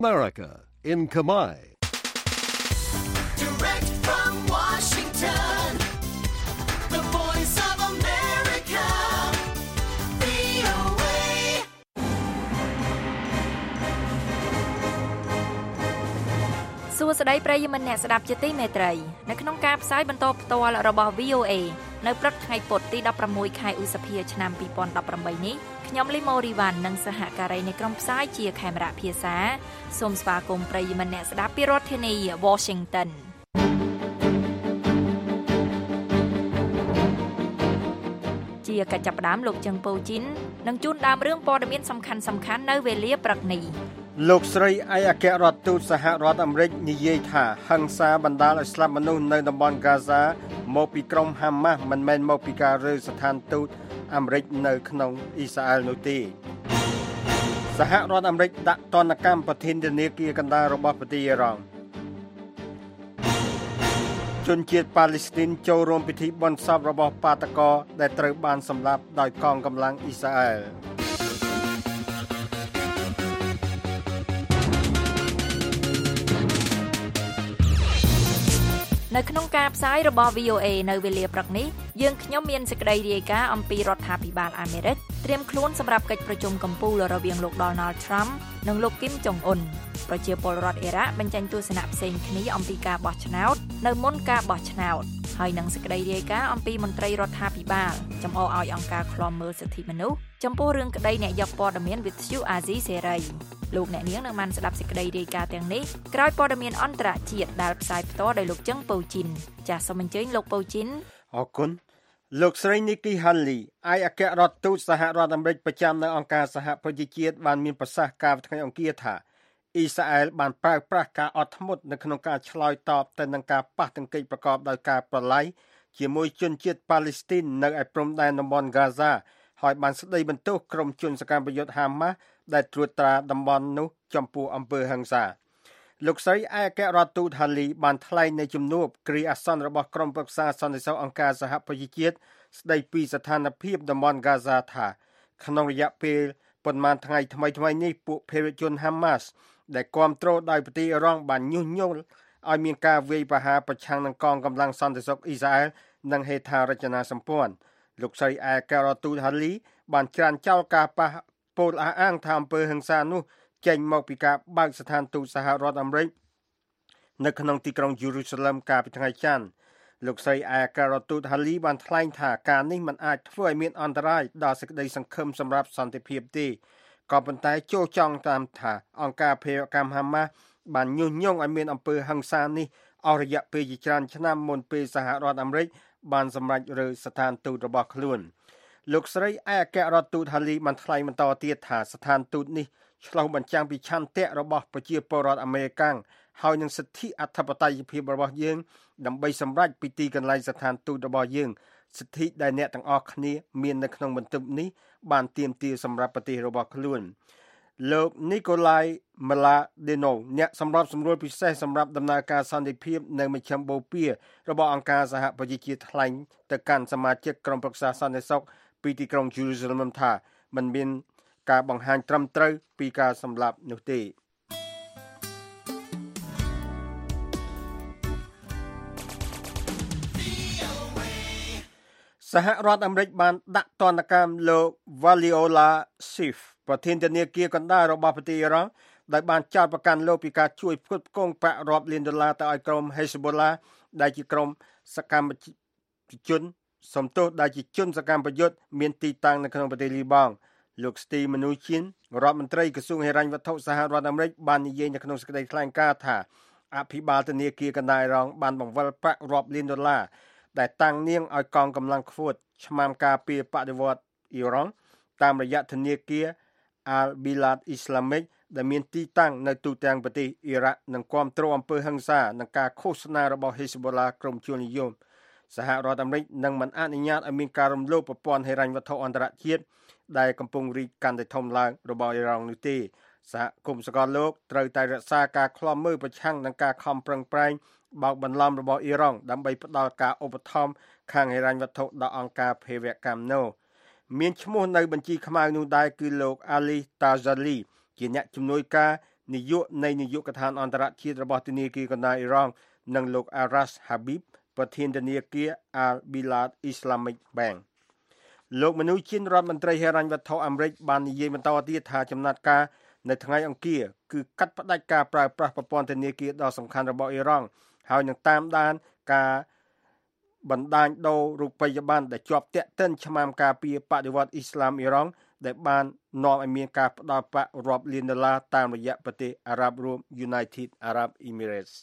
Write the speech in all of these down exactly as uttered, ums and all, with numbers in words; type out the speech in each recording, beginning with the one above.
America in Khmer. Direct from Washington, the voice of America, វី អូ เอសួស្តីប្រិយមិត្តអ្នកស្ដាប់ជាទីមេត្រីនៅក្នុងការផ្សាយបន្តផ្ទាល់របស់ វី អូ เอ នៅព្រឹកថ្ងៃពុធទីដប់ប្រាំមួយខែឧសភាឆ្នាំពីរពាន់ដប់ប្រាំបីនេះខ្ញុំលីម៉ូរីវ៉ាន់និងសហការីនៃក្រុមផ្សាយជាខេមរៈភាសាសូមស្វាគមន៍ប្រិយមិត្តអ្នកស្ដាប់ពីរដ្ឋធានី Washington ជាកិច្ចចាប់ផ្ដើមលោកជឹងប៉ូជីននឹងជូនដើមរឿងព័ត៌មានសំខាន់ៗនៅវេលាព្រឹកនេះលោកស្រីឯកអគ្គរដ្ឋទូតសហរដ្ឋអាមេរិកនិយាយថាហិង្សាបណ្ដាលឲ្យស្លាប់មនុស្សនៅតំបន់ហ្គាហ្សាមកពីក្រុមហាម៉ាស់មិនមែនមកពីការរើស្ថានទូតអាមេរិកនៅក្នុងអ៊ីស្រាអែលនោះទេសហរដ្ឋអាមេរិកដាក់ទណ្ឌកម្មប្រធានាគារកណ្ដាលរបស់ប្រទេសអ៊ីរ៉ង់ជនជាតិប៉ាឡេស្ទីនចូលរួមពិធីបុណ្យសពរបស់បាតកោដែលត្រូវបានសម្លាប់ដោយកងកម្លាំងអ៊ីស្រាអែលនៅក្នុងការផ្សាយរបស់ វី អូ เอ នៅវេលាព្រឹកនេះយើងខ្ញុំមានសេចក្តីរាយការណ៍អំពីរដ្ឋាភិបាលអាមេរិកត្រៀមខ្លួនសម្រាប់កិច្ចប្រជុំកំពូលរវាងលោក Donald Trump និងលោក Kim Jong Un ប្រជាពលរដ្ឋអ៊ីរ៉ាក់បញ្ចេញទស្សនៈផ្សេងគ្នាអំពីការបោះឆ្នោតនៅមុនការបោះឆ្នោតហើយនឹងសេចក្តីរាយការណ៍អំពីមន្ត្រីរដ្ឋាភិបាលចំអកឲ្យអង្គការឃ្លាំមើលសិទ្ធិមនុស្សចំពោះរឿងក្តីអ្នកយកព័ត៌មានវិទ្យុអាស៊ីសេរីលោកអ្នកនាងនឹងបានស្ដាប់សេចក្តីរាយការណ៍ទាំងនេះក្រោយព័ត៌មានអន្តរជាតិដែលផ្សាយផ្ទាល់ដោយលោកជឹងប៉ូជីនចាសសូមអញ្ជើញលោកប៉ូជីនអរគុណលោកស្រី Nikki Haley ឯកអគ្គរដ្ឋទូតសហរដ្ឋអាមេរិកប្រចាំនៅអង្គការសហប្រជាជាតិបានមានប្រសាសន៍កាលពីថ្ងៃអង្គារថាអ៊ីស្រាអែលបានប្រើប្រាស់ការអត់ធ្មត់នៅក្នុងការឆ្លើយតបទៅនឹងការប៉ះទង្គិចប្រកបដោយការប្រឡាយជាមួយជនជាតិប៉ាឡេស្ទីននៅឯព្រំដែនតំបន់ហ្គាហ្សាហើយបានស្ដីបន្ទោសក្រុមជនសកម្មប្រយុទ្ធហាម៉ាស់ដែលត្រួតត្រាតំបន់នោះចំពោះអំពើហិង្សាលោកស្រីឯកអគ្គរដ្ឋទូត Haley បានថ្លែងនៅជំនួបគ្រាអាសន្នរបស់ក្រុមប្រឹក្សាសន្តិសុខអង្គការសហប្រជាជាតិស្ដីពីស្ថានភាពតំបន់ហ្គាហ្សាថាក្នុងរយៈពេលប៉ុន្មានថ្ងៃថ្មីៗនេះពួកភេរវជនហាម៉ាស់ដែលគាំទ្រដោយប្រទេសអ៊ីរ៉ង់បានញុះញង់ឲ្យមានការវាយប្រហារប្រឆាំងនឹងកងកម្លាំងសន្តិសុខអ៊ីស្រាអែលនិងហេដ្ឋារចនាសម្ព័ន្ធលោកស្រីឯកអគ្គរដ្ឋទូត Haley បានច្រានចោលការប៉ះពោលអះអាងថាអំពើហិង្សានោះចេញមកពីការបើកស្ថានទូតសហរដ្ឋអាមេរិកនៅក្នុងទីក្រុងយេរូសាឡឹមកាលពីថ្ងៃច័ន្ទលោកស្រីឯកអគ្គរដ្ឋទូត Haley បានថ្លែងថាការនេះមិនអាចធ្វើឲ្យមានអន្តរាយដល់សេចក្តីសង្ឃឹមសម្រាប់សន្តិភាពទេក៏ប៉ុន្តែចូលចង់តាមថាអង្គការភេរវកម្មហាម៉ាស់បានញុះញង់ឲ្យមានអំពើហិង្សានេះអស់រយៈពេលជាច្រើនឆ្នាំមុនពេលសហរដ្ឋអាមេរិកបានសម្រេចរើស្ថានទូតរបស់ខ្លួនលោកស្រីឯកអគ្គរដ្ឋទូត Haley បានថ្លែងបន្តទៀតថាស្ថានទូតនេះឆ្លុះបញ្ចាំងពីឆន្ទៈរបស់ប្រជាពលរដ្ឋអាមេរិកហើយនឹងសិទ្ធិអធិបតេយ្យភាពរបស់យើងដើម្បីសម្រេចពីទីកន្លែងស្ថានទូតរបស់យើងសិទ្ធិដែលអ្នកទាំងអស់គ្នាមាននៅក្នុងបន្ទប់នេះបានទាមទារសម្រាប់ប្រទេសរបស់ខ្លួនលោក Nikolai Mladenov អ្នកសម្របសម្រួលពិសេសសម្រាប់ដំណើរការសន្តិភាពនៅមជ្ឈមបូព៌ារបស់អង្គការសហប្រជាជាតិថ្លែងទៅកាន់សមាជិកក្រុមប្រឹក្សាសន្តិសុខពីទីក្រុង Jerusalem ថាមិនមានការបង្ហាញត្រឹមត្រូវពីការសម្លាប់នោះទេសហរដ្ឋអាមេរិកបានដាក់ទណ្ឌកម្មលោក Valiola Sif ប្រធានធនាគារកណ្ដាលរបស់ប្រទេសអ៊ីរ៉ង់ដែលបានចោទប្រកាន់លោកពីការជួយផ្គត់ផ្គង់ប្រាក់រាប់លានដុល្លារទៅឲ្យក្រុម Hezbollah ដែលជាក្រុមសកម្មជនសំទោសដែលជាជនសកម្មប្រយុទ្ធមានទីតាំងនៅក្នុងប្រទេសលីបង់លោក Steve Mnuchin រដ្ឋមន្ត្រីក្រសួងហិរញ្ញវត្ថុសហរដ្ឋអាមេរិកបាននិយាយនៅក្នុងសេចក្តីថ្លែងការណ៍ថាអភិបាលធនាគារកណ្ដាលអ៊ីរ៉ង់បានបង្វិលប្រាក់រាប់លានដុល្លារដែលតាំងនាងឲ្យកងកម្លាំងខ្វូតឆ្មាំការពារបដិវត្តអ៊ីរ៉ង់តាមរយៈធនាគារ Al-Bilad Islamic ដែលមានទីតាំងនៅទូទាំងប្រទេសអ៊ីរ៉ាក់និងគាំទ្រអំពើហិង្សានិងការឃោសនារបស់ Hezbollah ក្រុមជននិយមសហរដ្ឋអាមេរិកនឹងមិនអនុញ្ញាតឲ្យមានការរំលោភប្រព័ន្ធហិរញ្ញវត្ថុអន្តរជាតិដែលកំពុងរីកកាន់តែធំឡើងរបស់អ៊ីរ៉ង់នោះទេសហគមន៍សកលលោកត្រូវតែរក្សាការឃ្លាំមើលប្រឆាំងនឹងការខំប្រឹងប្រែងបោកបន្លំរបស់អ៊ីរ៉ង់ដើម្បីផ្ដល់ការឧបត្ថម្ភខាងហិរញ្ញវត្ថុដល់អង្គការភេរវកម្មនោះមានឈ្មោះនៅបញ្ជីខ្មៅនោះដែរគឺលោក Ali Tajali ជាអ្នកជំនួយការនាយកនៃនាយកដ្ឋានអន្តរជាតិរបស់ធនាគារកណ្ដាលអ៊ីរ៉ង់និងលោក Aras Habib ប្រធានធនាគារ Al Bilad Islamic Bank លោកមនុស្សជាតិរដ្ឋមន្ត្រីហិរញ្ញវត្ថុអាមេរិកបាននិយាយបន្តទៀតថាចំណាត់ការនៅថ្ងៃអង្គារគឺកាត់ផ្តាច់ការប្រើប្រាស់ប្រព័ន្ធធនាគារដ៏សំខាន់របស់អ៊ីរ៉ង់ហើយនឹងតាមដានការបណ្ដាញដូររូបិយប័ណ្ណដែលជាប់ទាក់ទិនឆ្មាំការពារបដិវត្តអ៊ីស្លាមអ៊ីរ៉ង់ដែលបាននាំឲ្យមានការផ្ដល់ប្រាក់រាប់លានដុល្លារតាមរយៈប្រទេសអារ៉ាប់រួម United Arab Emirates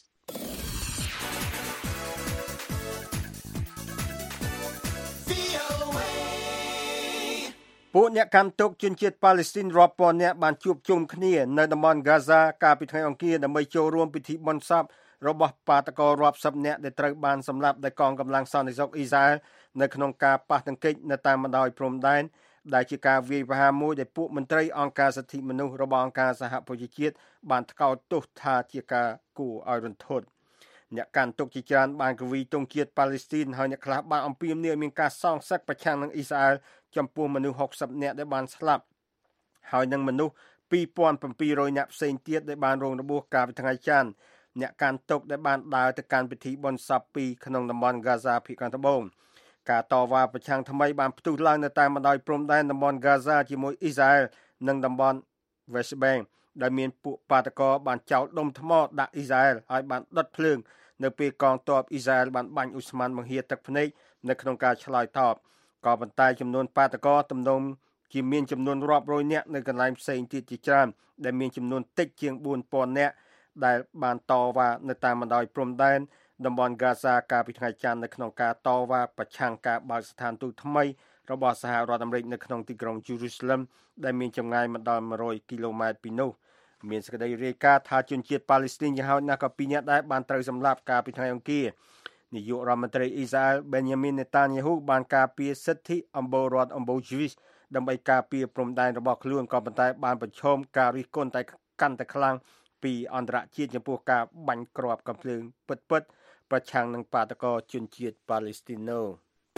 ពួកអ្នកកាន់ទុកជនជាតិប៉ាឡេស្ទីនរាប់ពាន់នាក់បានជួបជុំគ្នានៅតំបន់ Gaza កាលពីថ្ងៃអង្គារដើម្បីចូលរួមពិធីបុណ្យសពរបស់បាតកោរាប់សិបនាក់ដែលត្រូវបានសម្លាប់ដោយកងកម្លាំងសន្តិសុខអ៊ីស្រាអែលនៅក្នុងការប៉ះទង្គិចនៅតាមបណ្ដោយព្រំដែនដែលជាការវាយប្រហារមួយដែលពួកមន្ត្រីអង្គការសិទ្ធិមនុស្សរបស់អង្គការសហប្រជាជាតិបានថ្កោលទោសថាជាការគួរឲ្យរន្ធត់អ្នកកាន់ទុកជាច្រើនបានគវីទង់ជាតិប៉ាឡេស្ទីនហើយអ្នកខ្លះបានអំពាវនាវឲ្យមានការសងសឹកប្រឆាំងនឹងអ៊ីស្រាអែលចំពោះមនុស្សហុកសិបនាក់ដែលបានស្លាប់ហើយនឹងមនុស្សពីរពាន់ប្រាំពីររយនាក់ផ្សេងទៀតដែលបានរងរបួសកាលពីថ្ងៃច័ន្ទអ្នកកាន់ទុកដែលបានដើរទៅកាន់ពិធីបុណ្យសពពីរក្នុងតំបន់ Gaza ភាគខាងត្បូងការតវ៉ាប្រឆាំងថ្មីបានផ្ទុះឡើងនៅតាមបណ្ដោយព្រំដែនតំបន់ Gaza ជាមួយអ៊ីស្រាអែលនិងតំបន់ West Bank ដែលមានពួកបាតកោបានចោលដុំថ្មដាក់អ៊ីស្រាអែលហើយបានដុតភ្លើងនៅពេលកងទ័ពអ៊ីស្រាអែលបានបាញ់ឧស្ម័នបង្ហៀរទឹកភ្នែកនៅក្នុងការឆ្លើយតបក៏ប៉ុន្តែចំនួនបាតកោទំនងជាមានចំនួនរាប់រយនាក់នៅកន្លែងផ្សេងទៀតជាច្រើនដែលមានចំនួនតិចជាងបួនពាន់នាក់ដែលបានតវ៉ានៅតាមបណ្ដោយព្រំដែនតំបន់ Gaza កាលពីថ្ងៃច័ន្ទនៅក្នុងការតវ៉ាប្រឆាំងការបើកស្ថានទូតថ្មីរបស់សហរដ្ឋអាមេរិកនៅក្នុងទីក្រុង Jerusalem ដែលមានចម្ងាយមិនដល់មួយរយគីឡូម៉ែត្រពីនោះមានសេចក្តីរាយការណ៍ថាជនជាតិប៉ាឡេស្ទីនយ៉ាងហោចណាស់ក៏ពីរនាក់ដែរបានត្រូវសម្លាប់កាលពីថ្ងៃអង្គារនាយករដ្ឋមន្ត្រីអ៊ីស្រាអែល Benjamin Netanyahu បានការពារសិទ្ធិអំបូររដ្ឋអំបូរ Jewish ដើម្បីការពារព្រំដែនរបស់ខ្លួនក៏ប៉ុន្តែបានប្រឈមការរិះគន់តែកាន់តែខ្លាំងពីអន្តរជាតិចំពោះការបាញ់គ្រាប់កាំភ្លើងពិតៗប្រឆាំងនឹងបាតកោជនជាតិប៉ាឡេស្ទីននោះ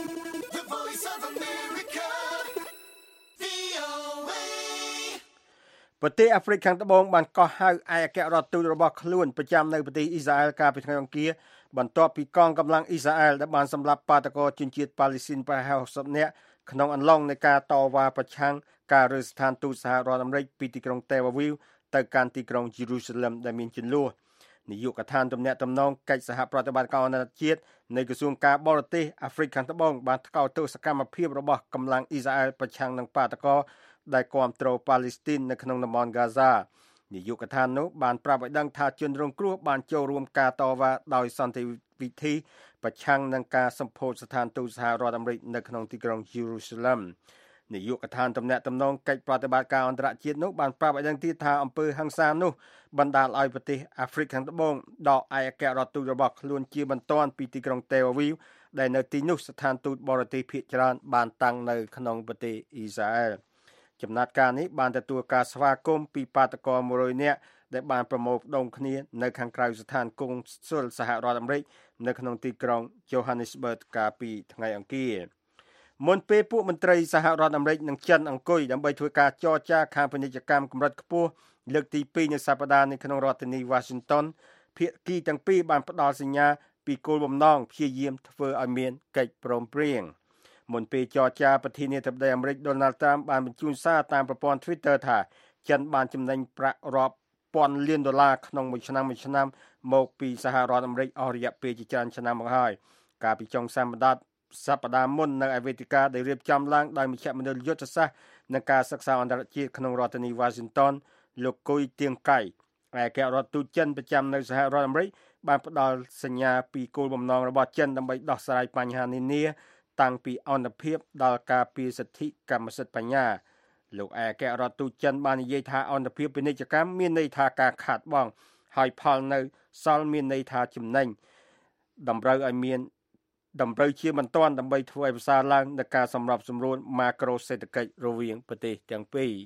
ប្រទេសអាហ្វ្រិកខាងត្បូងបានកោះហៅឯកអគ្គរដ្ឋទូតរបស់ខ្លួនប្រចាំនៅប្រទេសអ៊ីស្រាអែលកាលពីថ្ងៃអង្គារបន្ទាប់ពីកងកម្លាំងអ៊ីស្រាអែលដែលបានសម្លាប់បាតកោជនជាតិប៉ាឡេស្ទីនប្រហែលហកសិបនាក់ក្នុងអំឡុងនៃការតវ៉ាប្រឆាំងការរើស្ថានទូតសហរដ្ឋអាមេរិកពីទីក្រុង Tel Aviv ទៅកាន់ទីក្រុង Jerusalem ដែលមានជម្លោះនាយកដ្ឋានទំនាក់ទំនងកិច្ចសហប្រតិបត្តិការអន្តរជាតិនៃក្រសួងការបរទេសអាហ្វ្រិកខាងត្បូងបានថ្កោលទោសសកម្មភាពរបស់កម្លាំងអ៊ីស្រាអែលប្រឆាំងនឹងបាតកោដែលគាំទ្រប៉ាឡេស្ទីននៅក្នុងតំបន់ Gaza នាយកដ្ឋាននោះបានប្រាប់ឲ្យដឹងថាជនរងគ្រោះបានចូលរួមការតវ៉ាដោយសន្តិវិធីប្រឆាំងនឹងការសម្ពោធស្ថានទូតសហរដ្ឋអាមេរិកនៅក្នុងទីក្រុង Jerusalem នាយកដ្ឋានទំនាក់ទំនងកិច្ចប្រតិបត្តិការអន្តរជាតិនោះបានប្រាប់ឲ្យដឹងទៀតថាអំពើហិង្សានោះបណ្ដាលឲ្យប្រទេសអាហ្វ្រិកខាងត្បូងដកឯកអគ្គរដ្ឋទូតរបស់ខ្លួនជាបន្ទាន់ពីទីក្រុង Tel Aviv ដែលនៅទីនោះស្ថានទូតបរទេសភាគច្រើនបានតាំងនៅក្នុងប្រទេសអ៊ីស្រាអែលចំណាត់ការនេះបានទទួលការស្វាគមន៍ពីបាតកោមួយរយនាក់ដែលបានប្រមូលផ្ដុំគ្នានៅខាងក្រៅស្ថានកុងស៊ុលសហរដ្ឋអាមេរិកនៅក្នុងទីក្រុង Johannesburg កាលពីថ្ងៃអង្គារមុនពេលពួកមន្ត្រីសហរដ្ឋអាមេរិកនិងចិនអង្គុយដើម្បីធ្វើការចរចាខាងពាណិជ្ជកម្មកម្រិតខ្ពស់លើកទីពីរនៅសប្តាហ៍នេះក្នុងរដ្ឋធានី Washington ភាគីទាំងពីរបានផ្ដល់សញ្ញាពីគោលបំណងព្យាយាមធ្វើឲ្យមានកិច្ចព្រមព្រៀងមុនពេលចរចាប្រធានាធិបតីអាមេរិក Donald Trump បានបញ្ជូនសារតាមប្រព័ន្ធ Twitter ថាចិនបានចំណេញប្រាក់រាប់ពាន់លានដុល្លារក្នុងមួយឆ្នាំមួយឆ្នាំមកពីសហរដ្ឋអាមេរិកអស់រយៈពេលជាច្រើនឆ្នាំមកហើយកាលពីចុងសប្តាហ៍សប្តាហ៍មុននៅឯវេទិកាដែលរៀបចំឡើងដោយមជ្ឈមណ្ឌលយុទ្ធសាស្ត្រនិងការសិក្សាអន្តរជាតិក្នុងរដ្ឋធានី Washington លោកគុយទៀងកៃឯកអគ្គរដ្ឋទូតចិនប្រចាំនៅសហរដ្ឋអាមេរិកបានផ្ដល់សញ្ញាពីគោលបំណងរបស់ចិនដើម្បីដោះស្រាយបញ្ហានានាតាំងពីអន្តរភាពដល់ការពារសិទ្ធិកម្មសិទ្ធិបញ្ញាលោកឯកអគ្គរដ្ឋទូតចិនបាននិយាយថាអន្តរភាពពាណិជ្ជកម្មមានន័យថាការខាតបង់ហើយផលនៅសល់មានន័យថាចំណេញតម្រូវឲ្យមានតម្រូវជាបន្ទាន់ដើម្បីធ្វើឲ្យប្រសើរឡើងនៃការសម្របសម្រួលម៉ាក្រូសេដ្ឋកិច្ចរវាងប្រទេសទាំងពីរ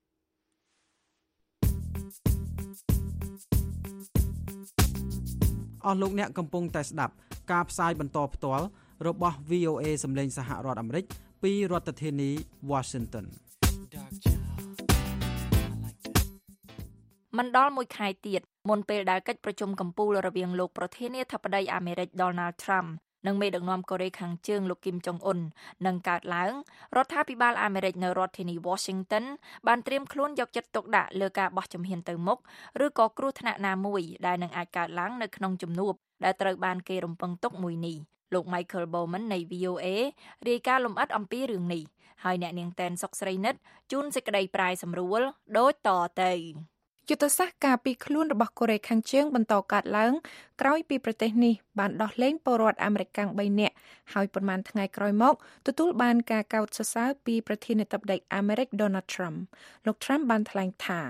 អស់លោកអ្នកកំពុងតែស្ដាប់ការផ្សាយបន្តផ្ទាល់របស់ វី អូ เอ សម្លេងសហរដ្ឋអាមេរិកពីរដ្ឋធានី Washington មិនដល់មួយខែទៀតមុនពេលដែលកិច្ចប្រជុំកំពូលរវាងលោកប្រធានាធិបតីអាមេរិក Donald Trump និងមេដឹកនាំកូរ៉េខាងជើងលោកគីមចុងអ៊ុននឹងកើតឡើងរដ្ឋាភិបាលអាមេរិកនៅរដ្ឋធានី Washington បានត្រៀមខ្លួនយកចិត្តទុកដាក់លើការបោះជំហានទៅមុខឬក៏គ្រោះថ្នាក់ណាមួយដែលនឹងអាចកើតឡើងនៅក្នុងជំនួបដែលត្រូវបានគេរំពឹងទុកមួយនេះលោក Michael Bowman នៃ V O A រាយការណ៍លម្អិតអំពីរឿងនេះហើយអ្នកនាងតែនសុកស្រីនិតជូនសេចក្តីប្រាយសម្រួលដូចតទៅយុទ្ធសាស្ត្រការពីខ្លួនរបស់កូរ៉េខាងជើងបន្តកើតឡើងក្រោយពីប្រទេសនេះបានដោះលែងពលរដ្ឋអាមេរិកបីនាក់ហើយប៉ុន្មានថ្ងៃក្រោយមកទទួលបានការកោតសរសើរពីប្រធានាធិបតីអាមេរិក Donald Trump លោក Trump បានថ្លែងថា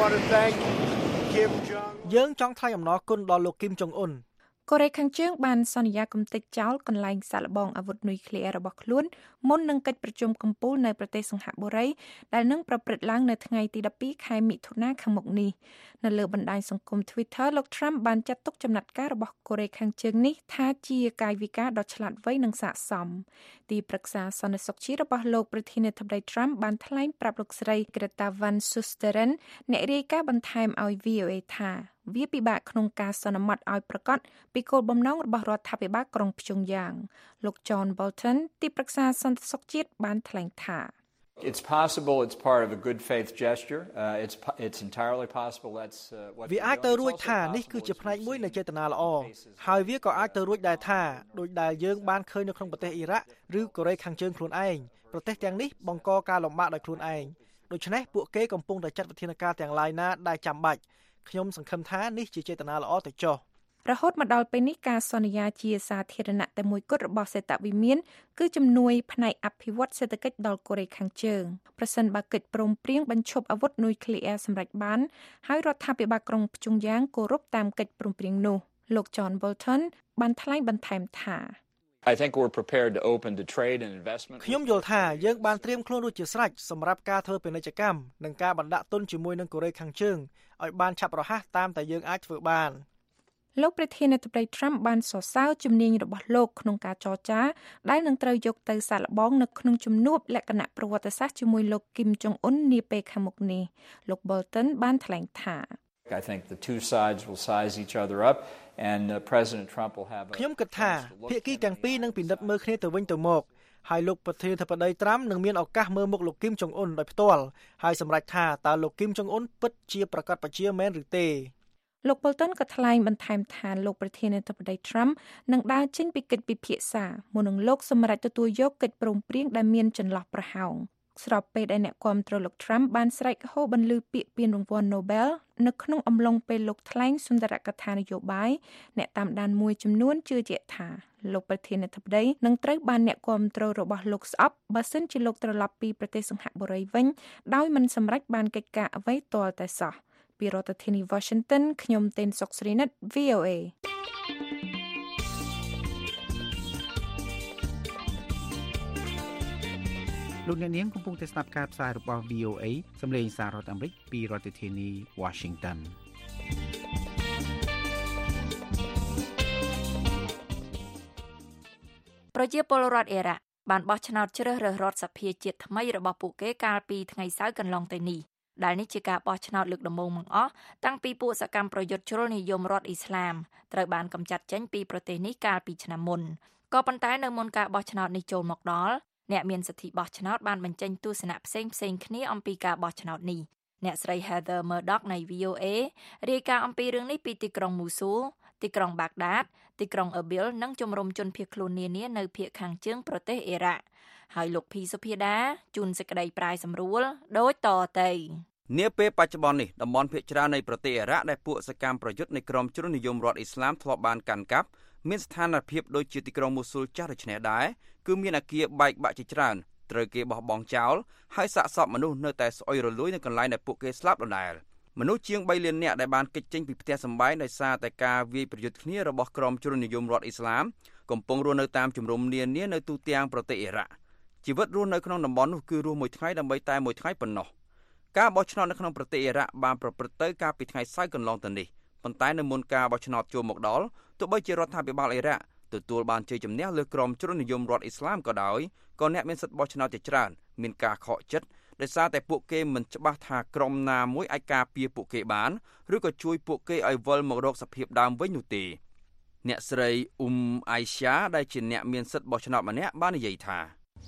យើងចង់ថ្លែងអំណរគុណដល់លោកគីមចុងអ៊ុនកូរ៉េខាងជើងបានសន្យាគំទេចចោលកន្លែងសាកល្បងអាវុធនុយក្លេអ៊ែររបស់ខ្លួនមុននឹងកិច្ចប្រជុំកំពូលនៅប្រទេសសិង្ហបុរីដែលនឹងប្រព្រឹត្តឡើងនៅថ្ងៃទីដប់ពីរខែមិថុនាខាងមុខនេះនៅលើបណ្ដាញសង្គម Twitter លោក Trump បានចាត់ទុកចំណាត់ការរបស់កូរ៉េខាងជើងនេះថាជាកាយវិការដ៏ឆ្លាតវៃនិងស័ក្តិសមទីប្រឹក្សាសន្តិសុខជាតិរបស់លោកប្រធានាធិបតី Trump បានថ្លែងប្រាប់លោកស្រី Greta Van Susteren អ្នករាយការណ៍បន្ថែមឲ្យ V O A ថាវាពិបាកក្នុងការសន្មត់ឲ្យប្រកាសពីគោលបំណងរបស់រដ្ឋាភិបាលក្រុងព្យុងយ៉ាងលោក John Bolton ទីប្រឹក្សាសន្តិសុខជាតិបានថ្លែងថា It's possible it's part of a good faith gesture. Uh, it's it's entirely possible that's uh, what វាអាចទៅរួចថានេះគឺជាផ្នែកមួយនៃចេតនាល្អហើយវាក៏អាចទៅរួចដែរថាដោយដែលយើងបានឃើញនៅក្នុងប្រទេសអ៊ីរ៉ាក់ឬកូរ៉េខាងជើងខ្លួនឯងប្រទេសទាំងនេះបង្កការលំបាកដោយខ្លួនឯងដូច្នេះពួកគេកំពុងតែចាត់វិធានការទាំងឡាយណាដែលចាំបាច់ខ្ញុំសង្ឃឹមថានេះជាចេតនាល្អទៅចុះរហូតមកដល់ពេលនេះការសន្យាជាសាធារណៈតែមួយគត់របស់សេតវិមានគឺជំនួយផ្នែកអភិវឌ្ឍសេដ្ឋកិច្ចដល់កូរ៉េខាងជើងប្រសិនបើកិច្ចព្រមព្រៀងបញ្ឈប់អាវុធនុយក្លេអ៊ែរសម្រេចបានហើយរដ្ឋាភិបាលក្រុងព្យុងយ៉ាងគោរពតាមកិច្ចព្រមព្រៀងនោះលោក John Bolton បានថ្លែងបន្ថែមថា I think we're prepared to open to trade and investment ខ្ញុំយល់ថាយើងបានត្រៀមខ្លួនរួចជាស្រេចសម្រាប់ការធ្វើពាណិជ្ជកម្មនិងការបណ្ដាក់ទុនជាមួយនឹងកូរ៉េខាងជើងឲ្យបានឆាប់រហ័សតាមតែយើងអាចធ្វើបានលោកប្រធានាធិបតី Trump បានសរសើរជំនាញរបស់លោកក្នុងការចរចាដែលនឹងត្រូវយកទៅសាកល្បងនៅក្នុងជំនួបលក្ខណៈប្រវត្តិសាស្ត្រជាមួយលោកគីមចុងអ៊ុននាពេលខាងមុខនេះលោក Bolton បានថ្លែងថា I think the two sides will size each other up and uh, President Trump will have ខ្ញុំគិតថាភាគីទាំងពីរនឹងពិនិត្យមើលគ្នាទៅវិញទៅមកហើយលោកប្រធានាធិបតី Trump នឹងមានឱកាសមើលមុខលោកគីមចុងអ៊ុនដោយផ្ទាល់ហើយសម្រេចថាតើលោកគីមចុងអ៊ុនពិតជាប្រកាសបជាមែនឬទេលោក Bolton ក៏ថ្លែងបន្ថែមថាលោកប្រធានាធិបតី Trump នឹងដើរចេញពីកិច្ចពិភាក្សាមុននឹងលោកសម្រេចទទួលយកកិច្ចព្រមព្រៀងដែលមានចន្លោះប្រហោងស្របពេលដែលអ្នកគាំទ្រលោក Trump បានស្រែកហូបន្លឺពាក្យពានរង្វាន់ Nobel នៅក្នុងអំឡុងពេលលោកថ្លែងសុន្ទរកថានយោបាយអ្នកតាមដានមួយចំនួនជឿជាក់ថាលោកប្រធានាធិបតីនឹងត្រូវបានអ្នកគាំទ្ររបស់លោកស្អប់បើសិនជាលោកត្រឡប់ពីប្រទេសសិង្ហបុរីវិញដោយមិនសម្រេចបានកិច្ចការអ្វីទាល់តែសោះពីរដ្ឋធានី Washington ខ្ញុំទេនសុកស្រីនិត V O A លោកអ្នកនាងកំពុងតែស្ដាប់ការផ្សាយរបស់ V O A សម្លេងសាររដ្ឋអាមេរិកពីរដ្ឋធានី Washington ប្រជាពលរដ្ឋអ៊ីរ៉ាក់បានបោះឆ្នោតជ្រើសរើសរដ្ឋសភាជាតិថ្មីរបស់ពួកគេកាលពីថ្ងៃសៅរ៍កន្លងទៅនេះដែលនេះជាការបោះឆ្នោតលើកដំបូងបង្អស់តាំងពីពួកសកម្មប្រយុទ្ធជ្រុលនិយមរដ្ឋអ៊ីស្លាមត្រូវបានកម្ចាត់ចេញពីប្រទេសនេះកាលពីឆ្នាំមុនក៏ប៉ុន្តែនៅមុនការបោះឆ្នោតនេះចូលមកដល់អ្នកមានសិទ្ធិបោះឆ្នោតបានបញ្ចេញទស្សនៈផ្សេងផ្សេងគ្នាអំពីការបោះឆ្នោតនេះអ្នកស្រី Heather Murdoch នៃ V O A រាយការណ៍អំពីរឿងនេះពីទីក្រុង Mosul ទីក្រុង Baghdad ទីក្រុង Erbil និងជំរំជនភៀសខ្លួននានានៅភាគខាងជើងប្រទេសអ៊ីរ៉ាក់ហើយលោកភីសុភាដាជូនសេចក្តីប្រាយសម្រួលដូចតទៅនាពេលបច្ចុប្បន្ននេះតំបន់ភាគច្រើននៃប្រទេសអ៊ីរ៉ាក់ដែលពួកសកម្មប្រយុទ្ធនៃក្រុមជ្រុលនិយមរដ្ឋអ៊ីស្លាមធ្លាប់បានកាន់កាប់មានស្ថានភាពដូចជាទីក្រុងមូស៊ូលចាស់ដូចនេះដែរគឺមានអគារបែកបាក់ជាច្រើនត្រូវគេបោះបង់ចោលហើយសាកសពមនុស្សនៅតែស្អុយរលួយនៅកន្លែងដែលពួកគេស្លាប់ដដែលមនុស្សជាងបីលាននាក់ដែលបានគេចចេញពីផ្ទះសម្បែងដោយសារតែការវាយប្រយុទ្ធគ្នារបស់ក្រុមជ្រុលនិយមរដ្ឋអ៊ីស្លាមកំពុងរស់នៅតាមជំរំនានានៅទូទាំងប្រទេសអ៊ីរ៉ាក់ជីវិតរស់នៅក្នុងតំបន់នោះគឺរស់មួយថ្ងៃដើម្បីតែមួយថ្ងៃប៉ុណ្ណោះការបោះឆ្នោតនៅក្នុងប្រទេសអ៊ីរ៉ាក់បានប្រព្រឹត្តទៅកាលពីថ្ងៃសៅរ៍កន្លងទៅនេះប៉ុន្តែនៅមុនការបោះឆ្នោតចូលមកដល់ទោះបីជារដ្ឋាភិបាលអ៊ីរ៉ាក់ទទួលបានជ័យជំនះលើក្រុមជ្រុលនិយមរដ្ឋអ៊ីស្លាមក៏ដោយក៏អ្នកមានសិទ្ធិបោះឆ្នោតជាច្រើនមានការខកចិត្តដោយសារតែពួកគេមិនច្បាស់ថាក្រុមណាមួយអាចការពារពួកគេបានឬក៏ជួយពួកគេឲ្យវិលមករកសភាពដើមវិញនោះទេអ្នកស្រីអ៊ុំអៃសាដែលជាអ្នកមានសិទ្ធិបោះឆ្នោតម្នាក់បាននិយាយថា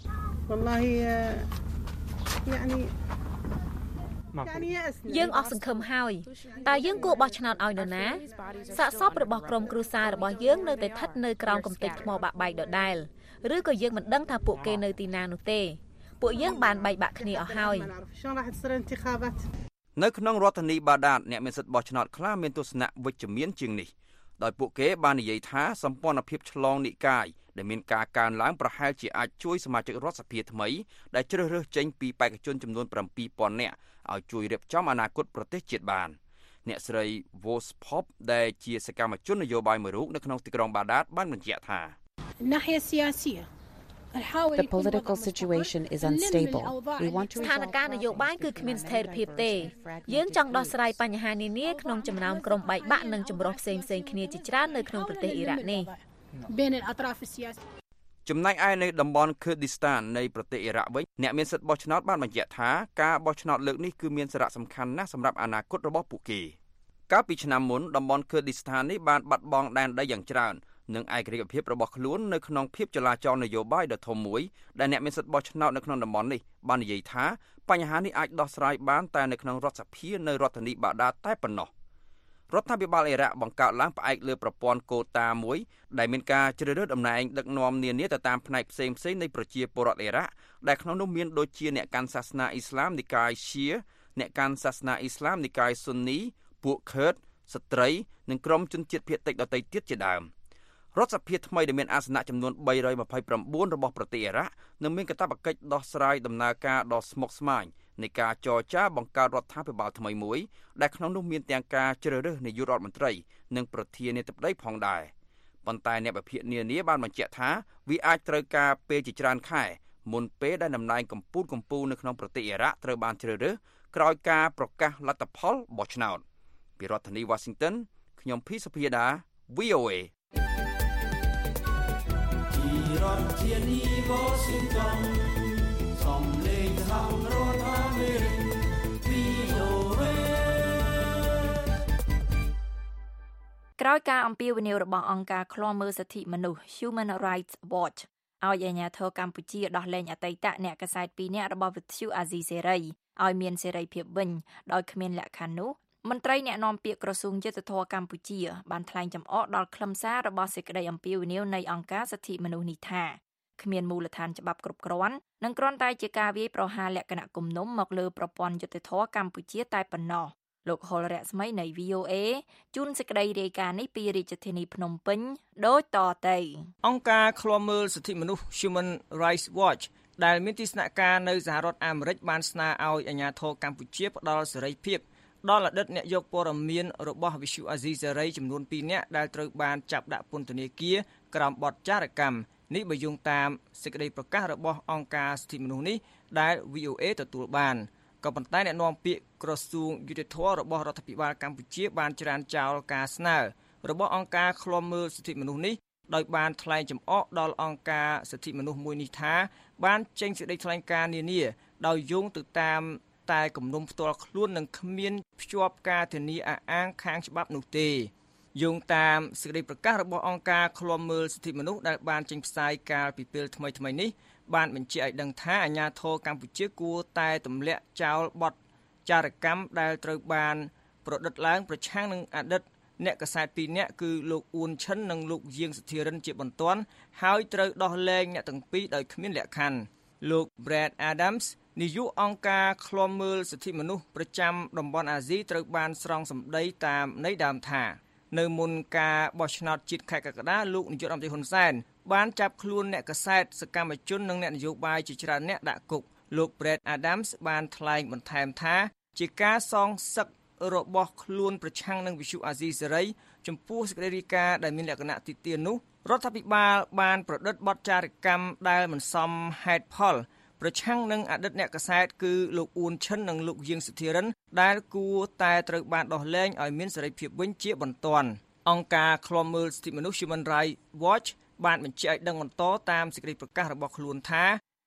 យើងអស់សង្ឃឹមហើយតើយើងគួរបោះឆ្នោតឲ្យនរណាសាកសពរបស់ក្រុមគ្រួសាររបស់យើងនៅតែស្ថិតនៅក្រោមកំទេចថ្មបាក់បែកដដែលឬក៏យើងមិនដឹងថាពួកគេនៅទីណានោះទេពួកយើងបានបែកបាក់គ្នាអស់ហើយនៅក្នុងរដ្ឋធានីបាដាតអ្នកមានសិទ្ធិបោះឆ្នោតខ្លះមានទស្សនៈវិជ្ជមានជាងនេះដោយពួកគេបាននិយាយថាសម្ព័ន្ធភាពឆ្លងនិកាយដែលមានការកើនឡើងប្រហែលជាអាចជួយសមាជិករដ្ឋសភាថ្មីដែលជ្រើសរើសចេញពីបេក្ខជនចំនួនseven thousandនាក់ឲ្យជួយរៀបចំអនាគតប្រទេសជាតិបានអ្នកស្រី Vospop ដែលជាសកម្មជននយោបាយមួយរូបនៅក្នុងទីក្រុងបាដាតបានបញ្ជាក់ថា The political situation is unstable. We want to ស្ថានភាពនយោបាយគឺគ្មានស្ថិរភាពទេយើងចង់ដោះស្រាយបញ្ហានានាក្នុងចំណោមក្រុមបែកបាក់និងចម្រុះផ្សេងៗគ្នាជាច្រើននៅក្នុងប្រទេសអ៊ីរ៉ាក់នេះចំណែកឯនៅតំបន់ Kurdistan នៃប្រទេសអ៊ីរ៉ាក់វិញអ្នកមានសិទ្ធិបោះឆ្នោតបានបញ្ជាក់ថាការបោះឆ្នោតលើកនេះគឺមានសារៈសំខាន់ណាស់សម្រាប់អនាគតរបស់ពួកគេកាលពីឆ្នាំមុនតំបន់ Kurdistan នេះបានបាត់បង់ដែនដីយ៉ាងច្រើននិងឯករាជ្យភាពរបស់ខ្លួននៅក្នុងភាពចលាចលនយោបាយដ៏ធំមួយដែលអ្នកមានសិទ្ធិបោះឆ្នោតនៅក្នុងតំបន់នេះបាននិយាយថាបញ្ហានេះអាចដោះស្រាយបានតែនៅក្នុងរដ្ឋសភានៅរដ្ឋធានីបាដាតតែប៉ុណ្ណោះរដ្ឋាភិបាលអ៊ីរ៉ាក់បង្កើតឡើងផ្អែកលើប្រព័ន្ធកូតាមួយដែលមានការជ្រើសរើសតំណែងដឹកនាំនានាទៅតាមផ្នែកផ្សេងៗនៃប្រជាពលរដ្ឋអ៊ីរ៉ាក់ដែលក្នុងនោះមានដូចជាអ្នកកាន់សាសនាអ៊ីស្លាមនិកាយ Shia អ្នកកាន់សាសនាអ៊ីស្លាមនិកាយ Sunni ពួក Kurd ស្ត្រីនិងក្រុមជនជាតិភាគតិចដទៃទៀតជាដើមរដ្ឋសភាថ្មីដែលមានអាសនៈចំនួនthree hundred twenty-nineរបស់ប្រទេសអ៊ីរ៉ាក់នឹងមានកាតព្វកិច្ចដោះស្រាយដំណើរការដ៏ស្មុគស្មាញនៃការចរចាបង្កើតរដ្ឋាភិបាលថ្មីមួយដែលក្នុងនោះមានទាំងការជ្រើសរើសនាយករដ្ឋមន្ត្រីនិងប្រធានាធិបតីផងដែរប៉ុន្តែអ្នកវិភាគនានាបានបញ្ជាក់ថាវាអាចត្រូវការពេលជាច្រើនខែមុនពេលដែលតំណែងកម្ពុជាកម្ពុជានៅក្នុងប្រទេសអ៊ីរ៉ាក់ត្រូវបានជ្រើសរើសក្រោយការប្រកាសលទ្ធផលបោះឆ្នោតពីរដ្ឋធានី Washington ខ្ញុំភីសុភាដា V O Aរដ្ឋធានី Washington សំឡេងសហរដ្ឋអាមេរិក V O A ក្រោយការអំពាវនាវរបស់អង្គការឃ្លាំមើលសិទ្ធិមនុស្ស Human Rights Watch ឲ្យអាជ្ញាធរកម្ពុជាដោះលែងអតីតអ្នកកាសែតtwoនាក់របស់វិទ្យុអាស៊ីសេរីឲ្យមានសេរីភាពវិញដោយគ្មានលក្ខខណ្ឌនោះមន្ត្រីអ្នកនាំពាក្យក្រសួងយុទ្ធភ័ពកម្ពុជាបានថ្លែងចំអកដល់ខ្លឹមសាររបស់សេចក្តីអំពាវនាវនៃអង្គការសិទ្ធិមនុស្សនេះថាគ្មានមូលដ្ឋានច្បាប់គ្រប់គ្រាន់និងគ្រាន់តែជាការវាយប្រហារលក្ខណៈគំនុំមកលើប្រព័ន្ធយុត្តិធម៌កម្ពុជាតែប៉ុណ្ណោះលោកហុលរស្មីនៃ V O A ជូនសេចក្តីរាយការណ៍នេះពីរាជធានីភ្នំពេញដូចតទៅអង្គការឃ្លាំមើលសិទ្ធិមនុស្ស Human Rights Watch ដែលមានទីស្នាក់ការនៅសហរដ្ឋអាមេរិកបានស្នើឲ្យអាជ្ញាធរកម្ពុជាផ្តល់សេរីភាពដល់អតីតអ្នកយកព័ត៌មានរបស់វិទ្យុអាស៊ីសេរីចំនួនtwoនាក់ដែលត្រូវបានចាប់ដាក់ពន្ធនាគារក្រោមបទចារកម្មនេះបើយោងតាមសេចក្តីប្រកាសរបស់អង្គការសិទ្ធិមនុស្សនេះដែល V O A ទទួលបានក៏ប៉ុន្តែអ្នកនាំពាក្យក្រសួងយុតិធម៌របស់រដ្ឋាភិបាលកម្ពុជាបានច្រានចោលការស្នើរបស់អង្គការឃ្លាំមើលសិទ្ធិមនុស្សនេះដោយបានថ្លែងចំអកដល់អង្គការសិទ្ធិមនុស្សមួយនេះថាបានចេញសេចក្តីថ្លែងការណ៍នានាដោយយោងទៅតាមតែគំនុំផ្ទាល់ខ្លួននឹងគ្មានភ្ជាប់ការធានាអះអាងខាងច្បាប់នោះទេយោងតាមសេចក្តីប្រកាសរបស់អង្គការឃ្លាំមើលសិទ្ធិមនុស្សដែលបានចេញផ្សាយកាលពីពេលថ្មីៗនេះបានបញ្ជាក់ឲ្យដឹងថាអាជ្ញាធរកម្ពុជាគួរតែទម្លាក់ចោលបទចារកម្មដែលត្រូវបានប្រឌិតឡើងប្រឆាំងនឹងអតីតអ្នកកាសែតពីរនាក់គឺលោកអ៊ួនឈិននិងលោកយាងសធិរិនជាបន្ទាន់ហើយត្រូវដោះលែងអ្នកទាំងពីរដោយគ្មានលក្ខខណ្ឌលោក Brad Adams នាយកអង្គការឃ្លាំមើលសិទ្ធិមនុស្សប្រចាំតំបន់អាស៊ីត្រូវបានស្រង់សម្ដីតាមន័យដើមថានៅមុនការបោះឆ្នោតជាតិខែកក្កដាលោកនាយករដ្ឋមន្ត្រីហ៊ុនសែនបានចាប់ខ្លួនអ្នកកាសែតសកម្មជននិងអ្នកនយោបាយជាច្រើនអ្នកដាក់គុកលោក Brad Adams បានថ្លែងបន្ថែមថាជាការសងសឹករបស់ខ្លួនប្រឆាំងនឹងវិទ្យុអាស៊ីសេរីចំពោះសេចក្តីរាយការណ៍ដែលមានលក្ខណៈទីទាននោះរដ្ឋាភិបាលបានប្រឌិតបទចារកម្មដែលមិនសមហេតុផលប្រឆាំងនឹងអតីតអ្នកកាសែតគឺលោកអ៊ួនឈិននិងលោកយាងសធិរិនដែលគួរតែត្រូវបានដោះលែងឲ្យមានសេរីភាពវិញជាបន្ទាន់អង្គការឃ្លាំមើលសិទ្ធិមនុស្ស Human Rights Watch បានបញ្ជាក់ឲ្យដឹងបន្តតាមសេចក្តីប្រកាសរបស់ខ្លួនថា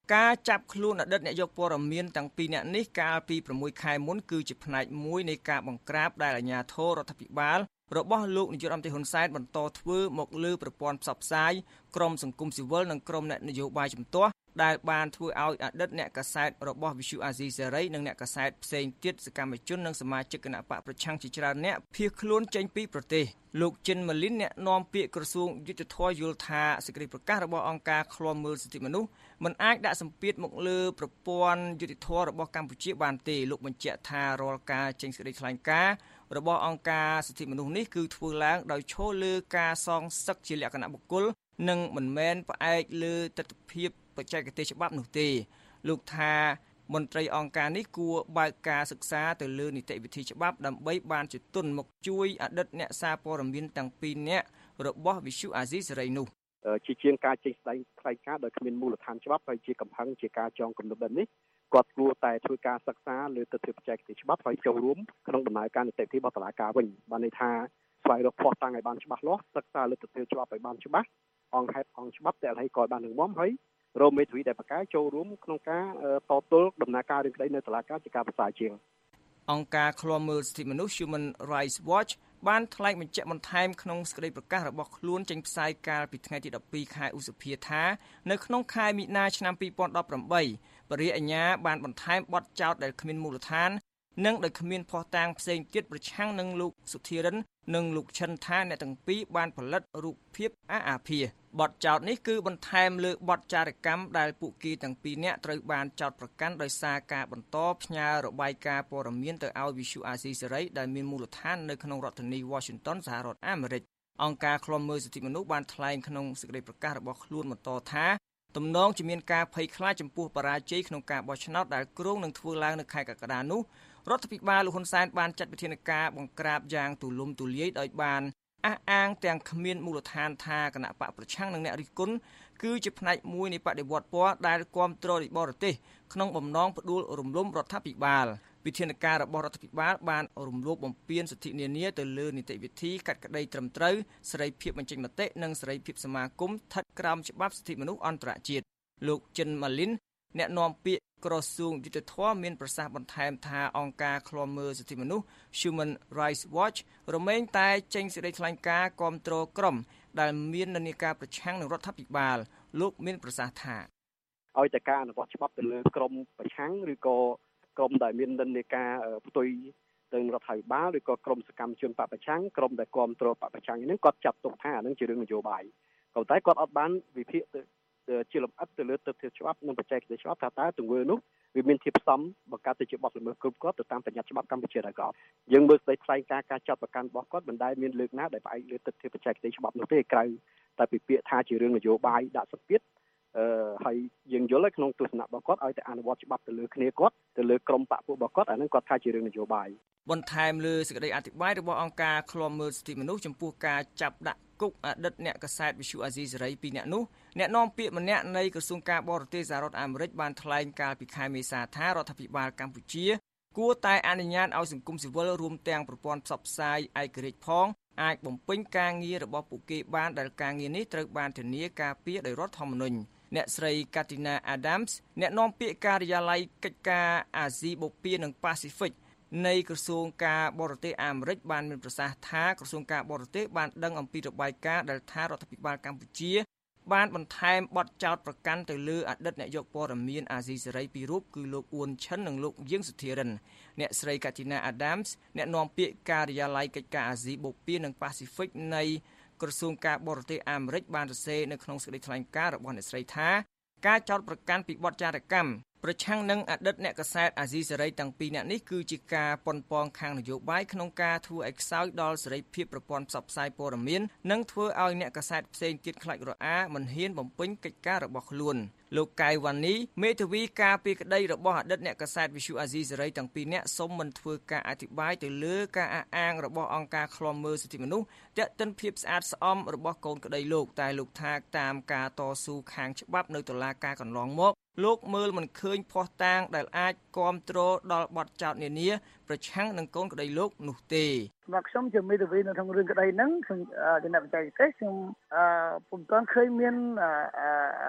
ការចាប់ខ្លួនអតីតអ្នកយកព័ត៌មានទាំងពីរនាក់នេះកាលពីប្រាំមួយខែមុនគឺជាផ្នែកមួយនៃការបង្ក្រាបដែលអាជ្ញាធររដ្ឋាភិបាលរបស់លោកនាយករដ្ឋមន្ត្រីហ៊ុនសែនបន្តធ្វើមកលើប្រព័ន្ធផ្សព្វផ្សាយក្រមសង្គមស៊ីវិលនិងក្រមអ្នកនយោបាយជំទាស់ដែលបានធ្វើឲ្យអតីតអ្នកកាសែតរបស់វិទ្យុអាស៊ីសេរីនិងអ្នកកាសែតផ្សេងទៀតសកម្មជននិងសមាជិកគណៈបកប្រឆាំងជាច្រើនអ្នកភៀសខ្លួនចេញពីប្រទេសលោកចិនម៉ាលីនអ្នកនាំពាក្យក្រសួងយុទ្ធភ័ពយល់ថាសេចក្តីប្រកាសរបស់អង្គការឃ្លាំមើលសិទ្ធិមនុស្សមិនអាចដាក់សម្ពាធមកលើប្រព័ន្ធយុទ្ធភ័ពរបស់កម្ពុជាបានទេលោកបញ្ជាក់ថារាល់ការចេញសេចក្តីថ្លែងការណ៍របស់អង្គការសិទ្ធិមនុស្សនេះគឺធ្វើឡើងដោយឈលលើការសងសឹកជាលក្ខណៈបុគ្គលនិងមិនមែនផ្អែកលើទស្សនវិជ្ជាបច្ចេកទេសច្បាប់នោះទេលោកថាមន្ត្រីអង្គការនេះគួរបើកការសិក្សាទៅលើនីតិវិធីច្បាប់ដើម្បីបានជាទុនមកជួយអតីតអ្នកសារព័ត៌មានទាំងពីរនាក់របស់វិទ្យុអាស៊ីសេរីនោះជាជាងការចេញស្ដែងថ្លែងការណ៍ដោយគ្មានមូលដ្ឋានច្បាប់ហើយជាកំហឹងជាការចងគំនិតបែបនេះគាត់គួរតែធ្វើការសិក្សាលើទស្សនវិជ្ជាបច្ចេកទេសច្បាប់ហើយចូលរួមក្នុងដំណើរការនីតិវិធីរបស់តុលាការវិញបានន័យថាស្វែងរកភស្តុតាងឲ្យបានច្បាស់លាស់សិក្សាលើទស្សនវិជ្ជាច្បាប់ឲ្យបានច្បាស់អង្គហេតុអង្គច្បាប់តែឲ្យគាត់បានរឹងមាំហើយរមមេធាវីដែលបកកែចូលរួមក្នុងការតទល់ដំណើរការរឿងក្តីនៅតុលាការជាការប្រសើរជាងអង្គការឃ្លាំមើលសិទ្ធិមនុស្ស Human Rights Watch បានថ្លែងបញ្ជាក់បន្ថែមក្នុងសេចក្តីប្រកាសរបស់ខ្លួនចេញផ្សាយកាលពីថ្ងៃទីដប់ពីរខែឧសភាថានៅក្នុងខែមីនាឆ្នាំពីរពាន់ដប់ប្រាំបីបរិយាអាជ្ញាបានបន្ថែមបទចោទដែលគ្មានមូលដ្ឋាននិងដោយគ្មានភស្តុតាងផ្សេងទៀតប្រឆាំងនឹងលោកសុធិរិននិងលោកឈិនថាអ្នកទាំងពីរបានផលិតរូបភាពអាអាភាបទចោទនេះគឺបន្ថែមលើបទចារកម្មដែលពួកគេទាំងពីរនាក់ត្រូវបានចោទប្រកាន់ដោយសារការបន្តផ្ញើរបាយការណ៍ព័ត៌មានទៅឲ្យវិទ្យុអាស៊ីសេរីដែលមានមូលដ្ឋាននៅក្នុងរដ្ឋធានី Washington សហរដ្ឋអាមេរិកអង្គការឃ្លាំមើលសិទ្ធិមនុស្សបានថ្លែងក្នុងសេចក្តីប្រកាសរបស់ខ្លួនបន្តថាទំនងជាមានការភ័យខ្លាចចំពោះបរាជ័យក្នុងការបោះឆ្នោតដែលគ្រោងនឹងធ្វើឡើងនៅខែកក្កដានោះរដ្ឋាភិបាលលោកហ៊ុនសែនបានចាត់វិធានការបង្ក្រាបយ៉ាងទូលំទូលាយដោយបានអះអាងទាំងគ្មានមូលដ្ឋានថាគណៈបកប្រឆាំងនឹងអ្នករិះគន់គឺជាផ្នែកមួយនៃបដិវត្តពណ៌ដែលគ្រប់គ្រងដោយបរទេសក្នុងបំណងផ្ដួលរំលំរដ្ឋាភិបាលវិធានការរបស់រដ្ឋាភិបាលបានរំលោភបំពានសិទ្ធិនានាទៅលើនីតិវិធីកាត់ក្តីត្រឹមត្រូវសេរីភាពបញ្ចេញមតិនិងសេរីភាពសមាគមស្ថិតក្រោមច្បាប់សិទ្ធិមនុស្សអន្តរជាតិលោកចិនម៉ាលីនអ្នកនាំពាក្យក្រសួងយុតិធធម៌មានប្រសាសន៍បន្ថែមថាអង្គការឃ្លាំមើលសិទ្ធិមនុស្ស Human Rights Watch រមែងតែចេញសេចក្តីថ្លែងការណ៍គាំទ្រក្រុមដែលមាននិន្នាការប្រឆាំងនឹងរដ្ឋាភិបាលលោកមានប្រសាសន៍ថាឲ្យតែការអនុវត្តច្បាប់ទៅលើក្រុមប្រឆាំងឬក៏ក្រុមដែលមាននិន្នាការផ្ទុយទៅរដ្ឋាភិបាលឬក៏ក្រុមសកម្មជនបពប្រឆាំងក្រុមដែលគាំទ្របពប្រឆាំងនេះគាត់ចាត់ទុកថាអានឹងជារឿងនយោបាយក៏តែគាត់អត់បានវិភាគទៅជាលម្អិតទៅលើទស្សនវិជ្ជាច្បាប់និងបច្ចេកទេសច្បាប់ថាតើទង្វើនោះវាមានភាពផ្សំបង្កើតទៅជាបទល្មើសគ្រប់គ្រាន់ទៅតាមបញ្ញត្តិច្បាប់កម្ពុជាដែរក៏យើងមើលស្ដីថ្លែងការណ៍ការចាត់ប្រកាន់របស់គាត់មិនដែលមានលើកណាដែលផ្អែកលើទស្សនវិជ្ជាបច្ចេកទេសច្បាប់នោះទេក្រៅតែពីពាក្យថាជារឿងនយោបាយដាក់សម្ពាធអឺហើយយើងយល់ហើយក្នុងទស្សនៈរបស់គាត់ឲ្យតែអនុវត្តច្បាប់ទៅលើគ្នាគាត់ទៅលើក្រុមបកពួករបស់គាត់អានឹងគាត់ថាជារឿងនយោបាយបន្ថែមលើសេចក្តីអធិប្បាយរបស់អង្គការឃ្លាំមើលសិទ្ធិមនុស្សចំពោះការចាប់ដាក់គុកអតីតអ្នកកាសែតវិទ្យុអាស៊ីសេរីពីរនាក់នោះអ្នកនាំពាក្យម្នាក់នៃក្រសួងការបរទេសសហរដ្ឋអាមេរិកបានថ្លែងកាលពីខែមេសាថារដ្ឋាភិបាលកម្ពុជាគួរតែអនុញ្ញាតឲ្យសង្គមស៊ីវិលរួមទាំងប្រព័ន្ធផ្សព្វផ្សាយឯករាជ្យផងអាចបំពេញការងាររបស់ពួកគេបានដែលការងារនេះត្រូវបានធានាការពារដោយរដ្ឋធម្មនុញ្ញអ្នកស្រី Katina Adams អ្នកនាំពាក្យការិយាល័យកិច្ចការអាស៊ីបូព៌ានិងប៉ាស៊ីហ្វិកនៃក្រសួងការបរទេសអាមេរិកបានមានប្រសាសន៍ថាក្រសួងការបរទេសបានដឹងអំពីរបាយការណ៍ដែលថារដ្ឋាភិបាលកម្ពុជាបានបន្ថែមបទចោទប្រកាន់ទៅលើអតីតនាយកព័ត៌មានអាស៊ីសេរីពីររូបគឺលោកអ៊ួនឈិននិងលោកយាងសុធិរិនអ្នកស្រី Katina Adams អ្នកនាំពាក្យការិយាល័យកិច្ចការអាស៊ីបូព៌ានិងប៉ាស៊ីហ្វិកនៃក្រសួងការបរទេសអាមេរិកបានសរសេរនៅក្នុងសេចក្តីថ្លែងការណ៍របស់អ្នកស្រីថាការចោទប្រកាន់ពីបទចារកម្មប្រឆាំងនឹងអតីតអ្នកកាសែតអាស៊ីសេរីទាំងពីរនាក់នេះគឺជាការប៉ុនប៉ងខាងនយោបាយក្នុងការធ្វើឲ្យខ្សោយដល់សេរីភាពប្រព័ន្ធផ្សព្វផ្សាយព័ត៌មាននិងធ្វើឲ្យអ្នកកាសែតផ្សេងទៀតខ្លាចរអាមិនហ៊ានបំពេញកិច្ចការរបស់ខ្លួនលោកកៅវ៉ានីមេធាវីការពីក្តីរបស់អតីតអ្នកកាសែតវិទ្យុអាស៊ីសេរីទាំងពីរនាក់សូមមិនធ្វើការអធិប្បាយទៅលើការអះអាងរបស់អង្គការឃ្លាំមើលសិទ្ធិមនុស្សទាក់ទិនភាពស្អាតស្អំរបស់កូនក្តីលោកតែលោកថាតាមការតស៊ូខាងច្បាប់នៅតុលាការកន្លងមកលោកមើលមិនឃើញភស្តុតាងដែលអាចគ្រប់គ្រងដល់បទចោទនានាប្រឆាំងនឹងកូនក្តីលោកនោះទេសម្រាប់ខ្ញុំជាមេធាវីនៅក្នុងរឿងក្តីហ្នឹងខ្ញុំជាអ្នកបច្ចេកទេសខ្ញុំពុំទាន់ឃើញមាន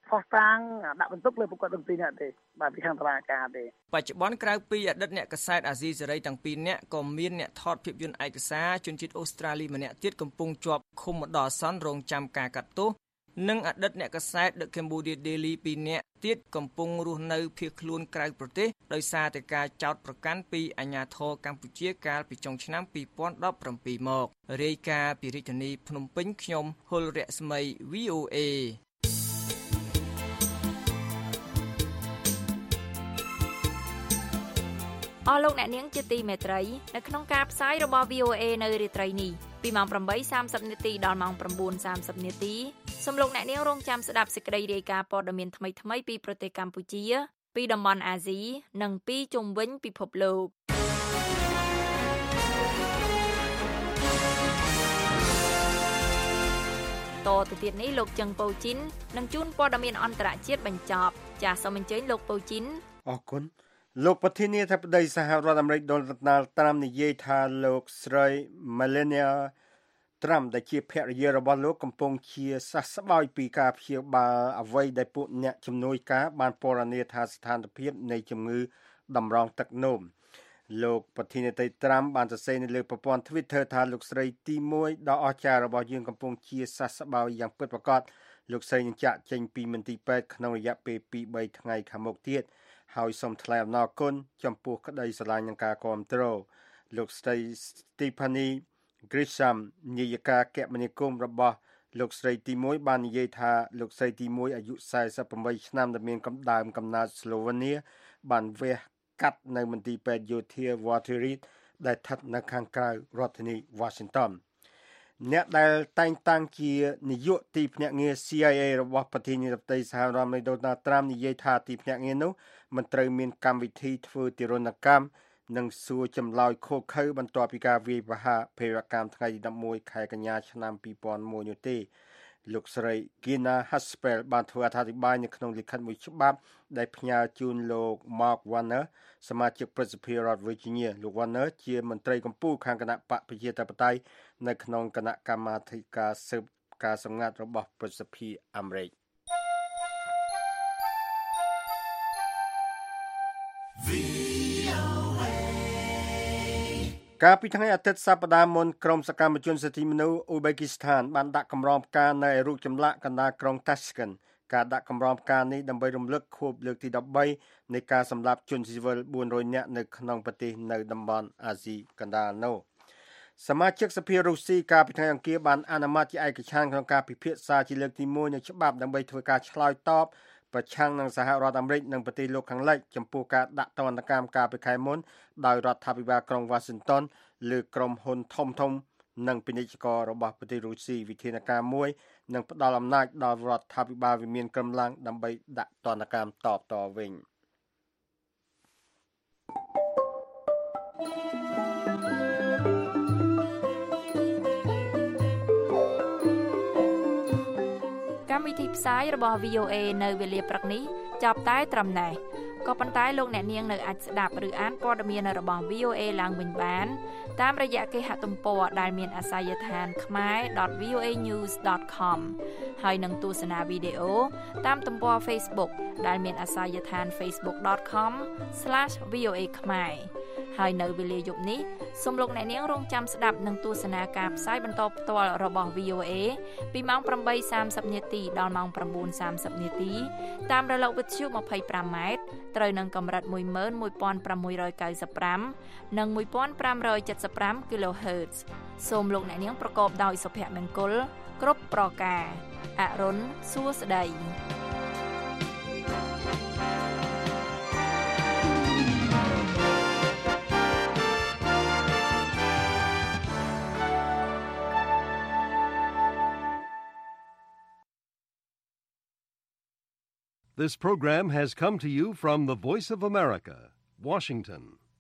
ផុសតាងដាក់បន្ទុកលើពួកគាត់ទាំងពីរនាក់ទេបាទពីខាងតុលាការទេបច្ចុប្បន្នក្រៅពីអតីតអ្នកកាសែតអាស៊ីសេរីទាំងពីរនាក់ក៏មានអ្នកថតភាពយន្តឯកសារជនជាតិអូស្ត្រាលីម្នាក់ទៀតកំពុងជាប់ឃុំបណ្ដោះអាសន្នរងចាំការកាត់ទោសនិងអតីតអ្នកកាសែត The Cambodia Daily ពីរនាក់ទៀតកំពុងរស់នៅភៀសខ្លួនក្រៅប្រទេសដោយសារតែការចោទប្រកាន់ពីអាជ្ញាធរកម្ពុជាកាលពីចុងឆ្នាំពីរពាន់ដប់ប្រាំពីរមករាយការណ៍ពីរាជធានីភ្នំពេញខ្ញុំហុលរស្មី វី អូ เอអស់លោកអ្នកនាងជាទីមេត្រីនៅក្នុងការផ្សាយរបស់ វី អូ เอ នៅរាត្រីនេះពីម៉ោង ប្រាំបីសាមសិប នាទីដល់ម៉ោង ប្រាំបួនសាមសិប នាទីសូមលោកអ្នកនាងរងចាំស្ដាប់សេចក្តីរាយការណ៍ព័ត៌មានថ្មីៗពីប្រទេសកម្ពុជាពីតំបន់អាស៊ីនិងពីជុំវិញពិភពលោកតទៅទៀតនេះលោកចឹងប៉ូជីននឹងជួនព័ត៌មានអន្តរជាតិបញ្ចប់ចាសសូមអញ្ជើញលោកប៉ូជីនអរគុណលោកប្រធានាធិបតីសហរដ្ឋអាមេរិក Donald Trump និយាយថាលោកស្រី Melania Trump ដែលជាភរិយារបស់លោកកំពុងជាសះស្បើយពីការព្យាបាលអ្វីដែលពួកអ្នកជំនួយការបានពណ៌នាថាស្ថានភាពនៃជំងឺតម្រងទឹកនោមលោកប្រធានាធិបតី Trump បានសរសេរនៅលើប្រព័ន្ធ Twitter ថាលោកស្រីទីមួយដ៏អស្ចារ្យរបស់យើងកំពុងជាសះស្បើយយ៉ាងពិតប្រាកដលោកស្រីនឹងចាក់ចេញពីមន្ទីរពេទ្យក្នុងរយៈពេល ពីរបី ថ្ងៃខាងមុខទៀតហើយសូមថ្លែងអំណរគុណចំពោះក្តីស្រឡាញ់និងការគាំទ្រលោកស្រី Stephanie Grisham នាយិកាគមនាគមន៍របស់លោកស្រីទីមួយបាននិយាយថាលោកស្រីទីមួយអាយុសែសិបប្រាំបីឆ្នាំដែលមានកំដើមកំណើតស្លូវេនៀបានវះកាត់នៅមន្ទីរពេទ្យយោធា Walter Reed ដែលស្ថិតនៅខាងក្រៅរដ្ឋធានី Washington អ្នកដែលតែងតាំងជានាយកទីភ្នាក់ងារ ซี ไอ เอ របស់ប្រធានាធិបតីសហរដ្ឋអាមេរិក Donald Trump និយាយថាទីភ្នាក់ងារនោះមិនត្រូវមានកម្មវិធីធ្វើទារុណកម្មនិងសួរចម្លើយខុសខើបន្ទាប់ពីការវាយប្រហារភេរវកម្មថ្ងៃទីដប់មួយខែកញ្ញាឆ្នាំពីរពាន់មួយនោះទេលោកស្រី Gina Haspel បានធ្វើអត្ថាធិប្បាយនៅក្នុងលិខិតមួយច្បាប់ដែលផ្ញើជូនលោក Mark Warner សមាជិកព្រឹទ្ធសភារដ្ឋ Virginia លោក Warner ជាមន្ត្រីកម្ពុជាខាងគណៈបកប្រជាធិបតេយ្យនៅក្នុងគណៈកម្មាធិការស៊ើបការសម្ងាត់របស់ព្រឹទ្ធសភាអាមេរិកកាលពីថ្ងៃអាទិត្យសប្តាហ៍មុនក្រុមសកម្មជនសិទ្ធិមនុស្សអ៊ុយបេគីស្ថានបានដាក់កម្រងផ្កានៅឯរូបចម្លាក់កណ្ដាលក្រុង Tashkent ការដាក់កម្រងផ្កានេះដើម្បីរំលឹកខួបលើកទីដប់បីនៃការសម្លាប់ជនស៊ីវិលបួនរយនាក់នៅក្នុងប្រទេសនៅតំបន់អាស៊ីកណ្ដាលនោះសមាជិកសភារុស្ស៊ីកាលពីថ្ងៃអង្គារបានអនុម័តជាឯកច្ឆន្ទក្នុងការពិភាក្សាជាលើកទីមួយនៃច្បាប់ដើម្បីធ្វើការឆ្លើយតបប្រឆាំងនឹងសហរដ្ឋអាមេរិកនិងប្រទេសលោកខាងលិចចំពោះការដាក់ទណ្ឌកម្មកាលពីខែមុនដោយរដ្ឋាភិបាលក្រុង Washington លើក្រុមហ៊ុនធំធំនិងពាណិជ្ជកររបស់ប្រទេសរុស្ស៊ីវិធានការមួយនឹងផ្ដល់អំណាចដល់រដ្ឋាភិបាលវិមានកម្លាំងដើម្បីដាក់ទណ្ឌកម្មតបតវិញកម្មវិធីផ្សាយរបស់ វី អូ เอ នៅវេលាព្រឹកនេះចាប់តែត្រឹមណេះក៏ប៉ុន្តែលោកអ្នកនាងនៅអាចស្ដាប់ឬអានព័ត៌មានរបស់ វី អូ เอ ឡើងវិញបានតាមរយៈគេហទំព័រដែលមានអាសយដ្ឋាន khmae dot v o a news dot com ហើយនឹងទស្សនាវីដេអូតាមទំព័រ Facebook ដែលមានអាសយដ្ឋាន facebook dot com slash v o a khmae ហើយនៅវេលាយប់នេះសូមលោកអ្នកនាងរងចាំស្ដាប់និងទស្សនាការផ្សាយបន្តផ្ទាល់របស់ វី អូ เอ ពីម៉ោង ប្រាំបីសាមសិប នាទីដល់ម៉ោង ប្រាំបួនសាមសិប នាទីតាមរលកវិទ្យុ ម្ភៃប្រាំម៉ែត្រត្រូវនឹងកម្រិត មួយម៉ឺនមួយពាន់ប្រាំមួយរយកៅសិបប្រាំ និង មួយពាន់ប្រាំរយចិតសិបប្រាំ kHz សូមលោកអ្នកនាងប្រកបដោយសុភមង្គលគ្រប់ប្រការអរុនសួស្តី This program has come to you from the Voice of America, Washington.